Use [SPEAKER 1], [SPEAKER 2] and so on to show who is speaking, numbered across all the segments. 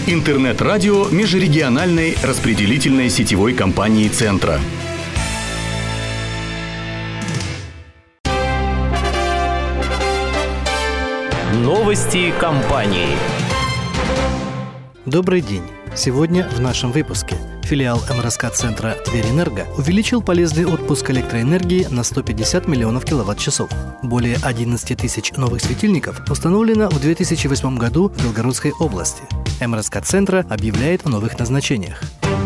[SPEAKER 1] Интернет-радио межрегиональной распределительной сетевой компании «Центра».
[SPEAKER 2] Новости компании.
[SPEAKER 3] Добрый день. Сегодня в нашем выпуске. Филиал МРСК-центра «Тверь-Энерго» увеличил полезный отпуск электроэнергии на 150 миллионов киловатт-часов. Более 11 тысяч новых светильников установлено в 2008 году в Белгородской области. МРСК-центра объявляет о новых назначениях.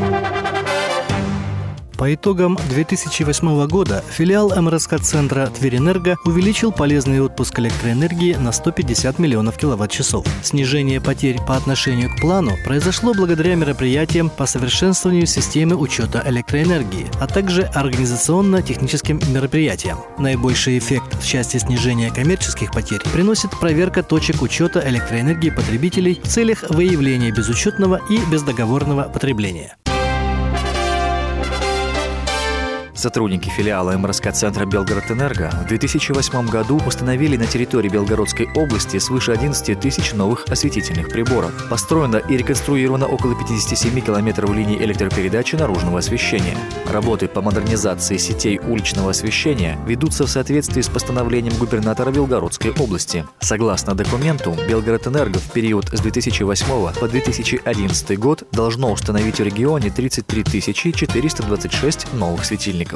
[SPEAKER 3] По итогам 2008 года филиал МРСК-центра «Тверь-Энерго» увеличил полезный отпуск электроэнергии на 150 миллионов киловатт-часов. Снижение потерь по отношению к плану произошло благодаря мероприятиям по совершенствованию системы учета электроэнергии, а также организационно-техническим мероприятиям. Наибольший эффект в части снижения коммерческих потерь приносит проверка точек учета электроэнергии потребителей в целях выявления безучетного и бездоговорного потребления.
[SPEAKER 4] Сотрудники филиала МРСК-центра «Белгород-Энерго» в 2008 году установили на территории Белгородской области свыше 11 тысяч новых осветительных приборов. Построено и реконструировано около 57 километров линий электропередачи наружного освещения. Работы по модернизации сетей уличного освещения ведутся в соответствии с постановлением губернатора Белгородской области. Согласно документу, Белгород-Энерго в период с 2008 по 2011 год должно установить в регионе 33 426 новых светильников.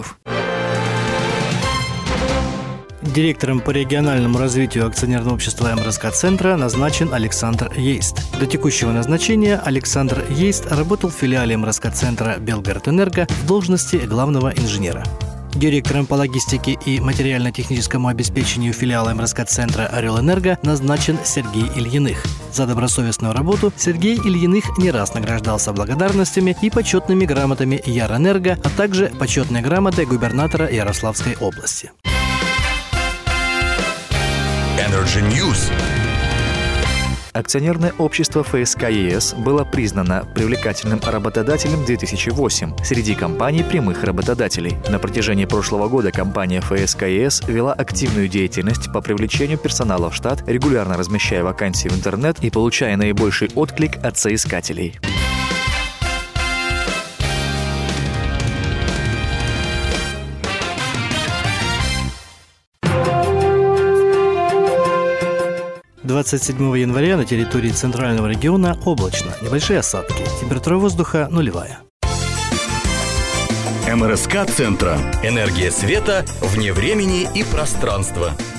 [SPEAKER 3] Директором по региональному развитию акционерного общества МРСК-центра назначен Александр Ейст. До текущего назначения Александр Ейст работал в филиале МРСК-центра «Белгород-Энерго» в должности главного инженера. Директором по логистике и материально-техническому обеспечению филиала МРСК-центра «Орел-Энерго» назначен Сергей Ильиных. За добросовестную работу Сергей Ильиных не раз награждался благодарностями и почетными грамотами Ярэнерго, а также почетной грамотой губернатора Ярославской области.
[SPEAKER 1] Energy News.
[SPEAKER 4] Акционерное общество ФСК ЕС было признано привлекательным работодателем 2008 среди компаний прямых работодателей. На протяжении прошлого года компания ФСК ЕС вела активную деятельность по привлечению персонала в штат, регулярно размещая вакансии в интернет и получая наибольший отклик от соискателей.
[SPEAKER 3] – 27 января на территории центрального региона облачно, небольшие осадки, температура воздуха нулевая.
[SPEAKER 1] МРСК-центра. Энергия света вне времени и пространства.